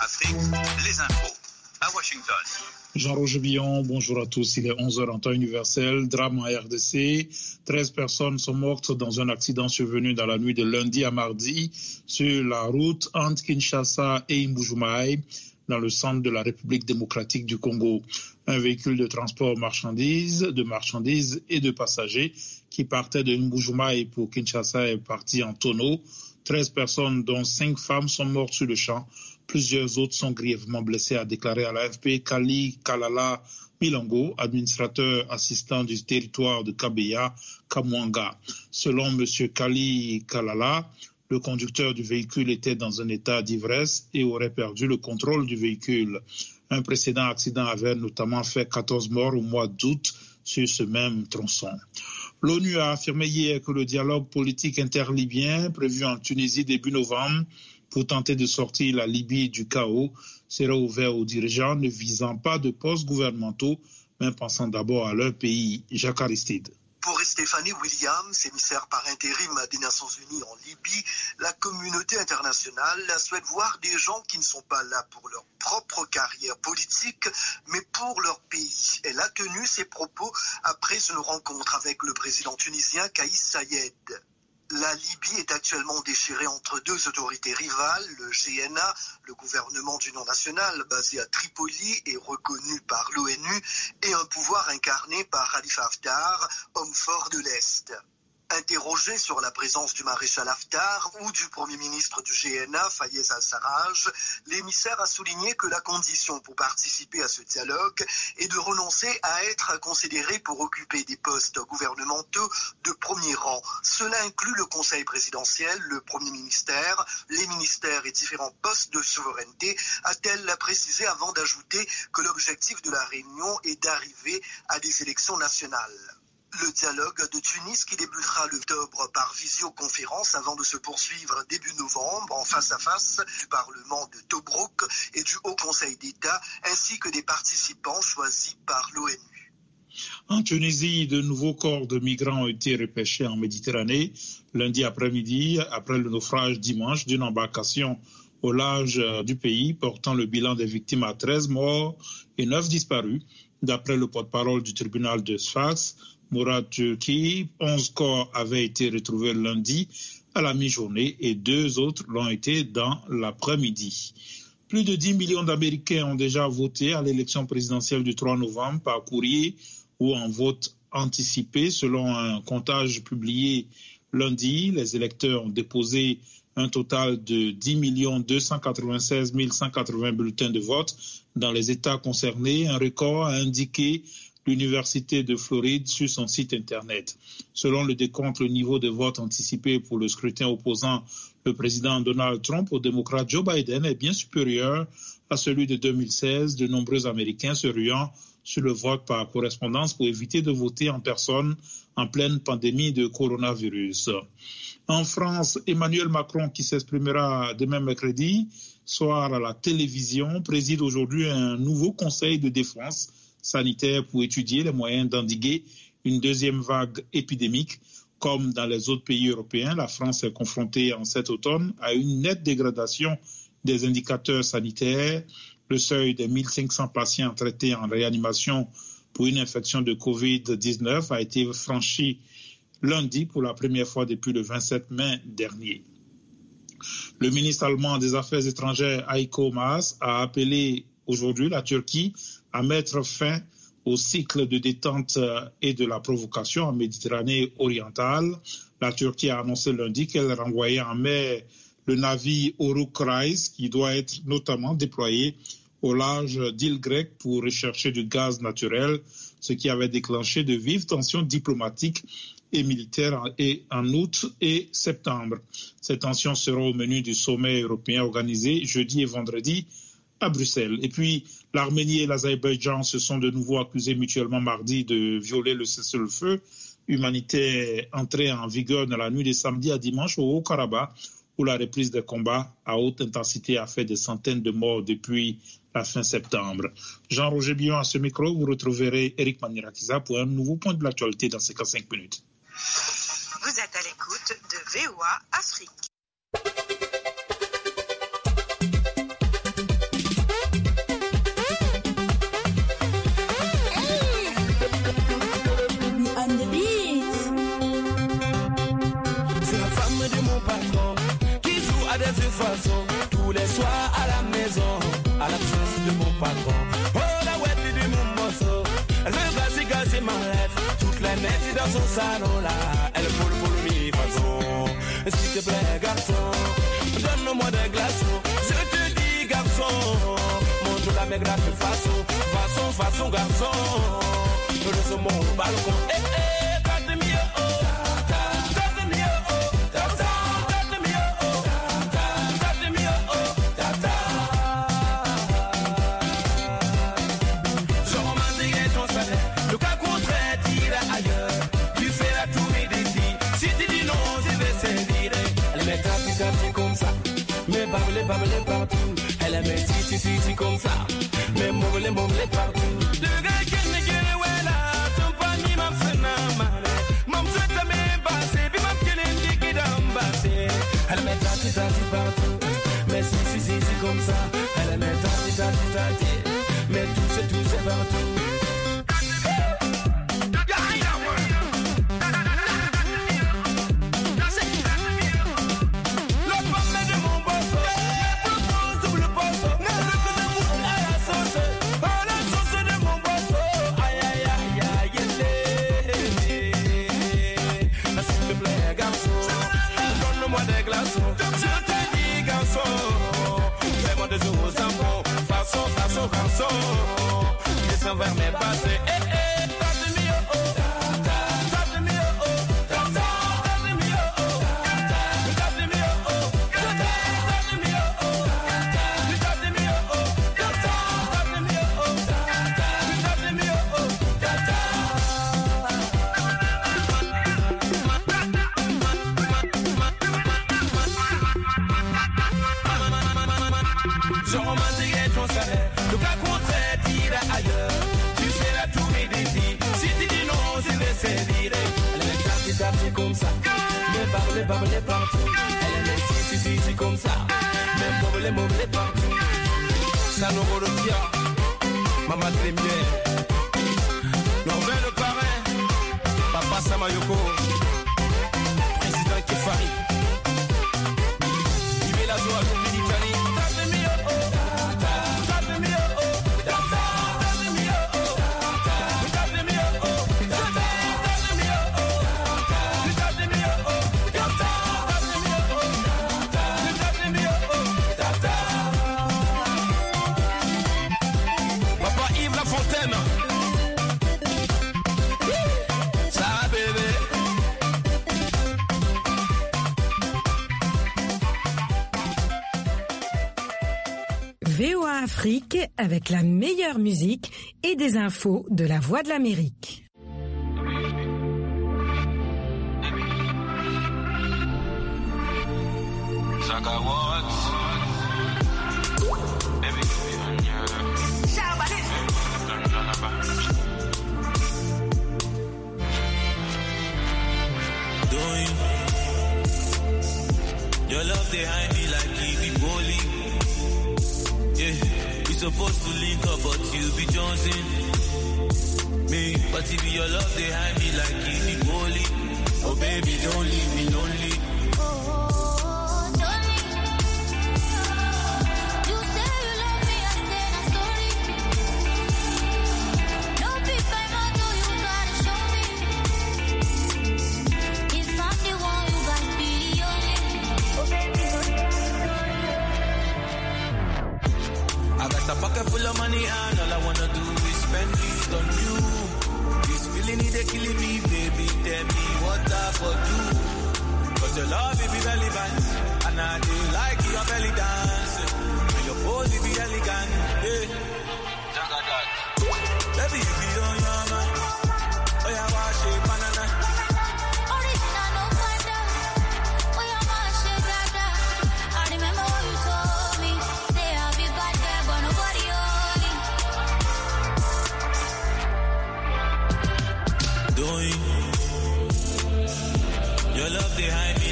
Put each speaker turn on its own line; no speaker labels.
Afrique, les infos à Washington.
Jean-Roger Billon, bonjour à tous. Il est 11h en temps universel. Drame en RDC. 13 personnes sont mortes dans un accident survenu dans la nuit de lundi à mardi sur la route entre Kinshasa et Mbuji-Mayi, dans le centre de la République démocratique du Congo. Un véhicule de transport de marchandises et de passagers qui partait de Mbuji-Mayi pour Kinshasa est parti en tonneau. 13 personnes, dont 5 femmes, sont mortes sur le champ. Plusieurs autres sont grièvement blessés, a déclaré à l'AFP Kali Kalala Milongo, administrateur assistant du territoire de Kabeya, Kamwanga. Selon M. Kali Kalala, le conducteur du véhicule était dans un état d'ivresse et aurait perdu le contrôle du véhicule. Un précédent accident avait notamment fait 14 morts au mois d'août sur ce même tronçon. L'ONU a affirmé hier que le dialogue politique interlibyen prévu en Tunisie début novembre pour tenter de sortir la Libye du chaos sera ouvert aux dirigeants ne visant pas de postes gouvernementaux, mais pensant d'abord à leur pays. Jacques Aristide.
Pour Stéphanie Williams, émissaire par intérim des Nations Unies en Libye, la communauté internationale souhaite voir des gens qui ne sont pas là pour leur propre carrière politique, mais pour leur pays. Elle a tenu ses propos après une rencontre avec le président tunisien Kaïs Saïed. La Libye est actuellement déchirée entre deux autorités rivales, le GNA, le gouvernement d'union nationale basé à Tripoli et reconnu par l'ONU, et un pouvoir incarné par Khalifa Haftar, homme fort de l'Est. Interrogé sur la présence du maréchal Haftar ou du premier ministre du GNA, Fayez al-Sarraj, l'émissaire a souligné que la condition pour participer à ce dialogue est de renoncer à être considéré pour occuper des postes gouvernementaux de premier rang. Cela inclut le conseil présidentiel, le premier ministère, les ministères et différents postes de souveraineté, a-t-elle précisé avant d'ajouter que l'objectif de la réunion est d'arriver à des élections nationales. Le dialogue de Tunis qui débutera l'octobre par visioconférence avant de se poursuivre début novembre en face à face du Parlement de Tobrouk et du Haut Conseil d'État ainsi que des participants choisis par l'ONU.
En Tunisie, de nouveaux corps de migrants ont été repêchés en Méditerranée lundi après-midi après le naufrage dimanche d'une embarcation au large du pays portant le bilan des victimes à 13 morts et 9 disparus. D'après le porte-parole du tribunal de Sfax, Murat Turki, 11 corps avaient été retrouvés lundi à la mi-journée et 2 autres l'ont été dans l'après-midi. Plus de 10 millions d'Américains ont déjà voté à l'élection présidentielle du 3 novembre par courrier ou en vote anticipé. Selon un comptage publié lundi, les électeurs ont déposé un total de 10 296 180 bulletins de vote dans les États concernés. Un record a indiqué l'Université de Floride sur son site Internet. Selon le décompte, le niveau de vote anticipé pour le scrutin opposant le président Donald Trump au démocrate Joe Biden est bien supérieur à celui de 2016. De nombreux Américains se ruant sur le vote par correspondance pour éviter de voter en personne en pleine pandémie de coronavirus. En France, Emmanuel Macron, qui s'exprimera demain mercredi soir à la télévision, préside aujourd'hui un nouveau conseil de défense sanitaire pour étudier les moyens d'endiguer une deuxième vague épidémique. Comme dans les autres pays européens, la France est confrontée en cet automne à une nette dégradation des indicateurs sanitaires. Le seuil des 1500 patients traités en réanimation pour une infection de Covid-19 a été franchi lundi pour la première fois depuis le 27 mai dernier. Le ministre allemand des Affaires étrangères Heiko Maas a appelé aujourd'hui la Turquie à mettre fin au cycle de détente et de la provocation en Méditerranée orientale. La Turquie a annoncé lundi qu'elle renvoyait en mer le navire Oruk Reis qui doit être notamment déployé au large d'îles grecques pour rechercher du gaz naturel, ce qui avait déclenché de vives tensions diplomatiques et militaires en août et septembre. Ces tensions seront au menu du sommet européen organisé jeudi et vendredi à Bruxelles. Et puis, l'Arménie et l'Azerbaïdjan se sont de nouveau accusés mutuellement mardi de violer le cessez-le-feu humanitaire entré en vigueur dans la nuit de samedi à dimanche au Haut-Karabakh, où la reprise des combats à haute intensité a fait des centaines de morts depuis la fin septembre. Jean-Roger Billon à ce micro, vous retrouverez Eric Manirakiza pour un nouveau point de l'actualité dans 55 minutes.
Vous êtes à l'écoute de VOA Afrique.
qui joue à des façons, tous les soirs à la maison, à l'absence de mon patron. Oh la web de mon morceau, elle veut gâcher ma lettre, toutes les nettes dans son salon là, elle pour mi façon. S'il te plaît garçon, donne-moi des glaçons, je te dis garçon, montre la maigre façon garçon, je suis mon balcon, garde mieux, je romantique et ton salaire, le cas contraire tire ailleurs, tu fais la tournée des filles, si tu dis non, je vais servir, elle met ta comme ça, mais babler partout, elle met si comme ça, mais mouvler partout, le gars qui me gueule, ouais là, ton panier m'a fait mal, mon souhait à me passer, puis m'a gueule qui d'embasser, elle met ta partout, mais si comme ça, elle met ta mais tout c'est partout. Garçon, descends vers mes passés, je romantique et ton salaire, le cas contraire tire ailleurs, tu fais la tournée des filles, si tu dis non, je vais servir, elle met ta comme ça, mais babler partout, elle met si comme ça, mais mouvler partout, ça nous redevient, maman trémière, Norvège le parrain, papa Samayoko, président Kefari, il met la joie de l'Italie.
VOA Afrique avec la meilleure musique et des infos de la Voix de l'Amérique.
Your love behind me like Kiwi bowling. Yeah, we supposed to link up, but you be Johnson. Me, but if your love behind me like Kiwi bowling. Oh baby, don't leave me lonely. A pocket full of money and all I wanna do is spend it on you. This feeling is killing me, baby. Tell me what I for do. Cause your love will be relevant, and I do like your belly dance. And your pose will be elegant, yeah. Baby, you be on your